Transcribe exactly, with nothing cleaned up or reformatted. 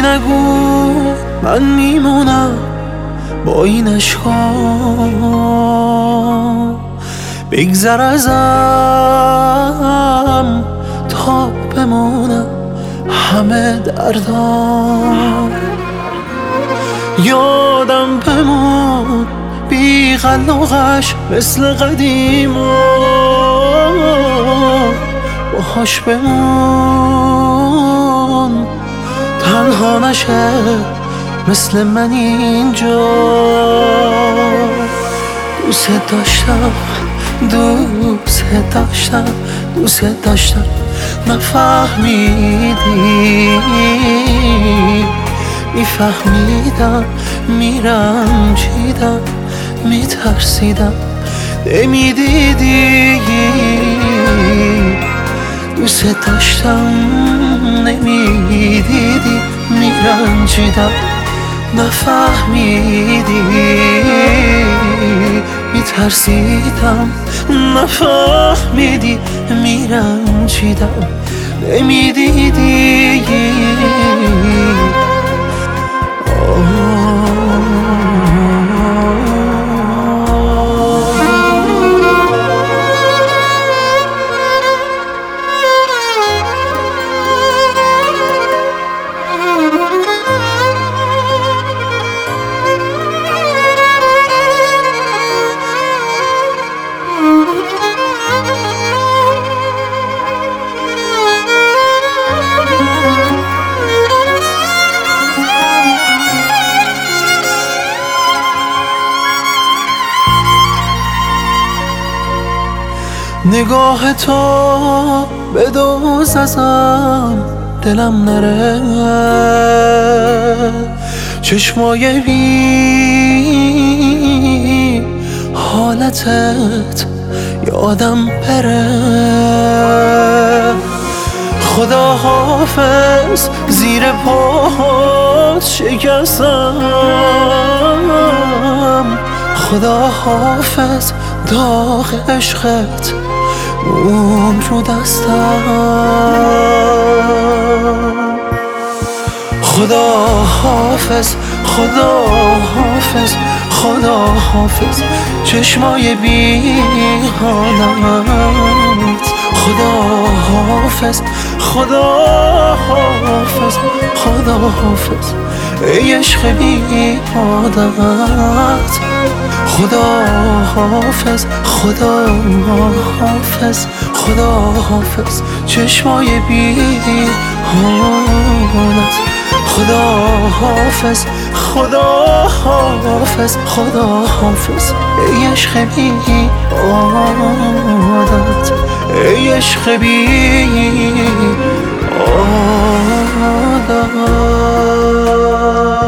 نگو من میمونم با این عشقا، بگذر ازم تا بمونم همه دردام. یادم بمون بی قلقش مثل قدیما، باهاش بمون تنها نشه مثل من اینجا. دوست داشتم دوست داشتم دوست داشتم نفهمیدی، میفهمیدم میرنجیدم میترسیدم نمیدیدی. دوست داشتم نمیدیدی، میرنجیدم نفهمیدی، میترسیدم نفهمیدی، میرنجیدم نمیدیدی. نگاه تو به دوز ازم دلم نره، چشمای بی حالتت یادم بره. خدا حافظ زیر پاهات شکستم، خدا حافظ داغ عشقت اون رو دستم. خدا حافظ خدا حافظ خدا حافظ چشمای بی حالت. خدا حافظ خدا حافظ خدا حافظ ای عشق بی عادت. خدا حافظ خدا حافظ خدا حافظ چشمای بی حالت. خدا حافظ خدا حافظ خدا حافظ ای عشق بی عادت، ای عشق بی عادت.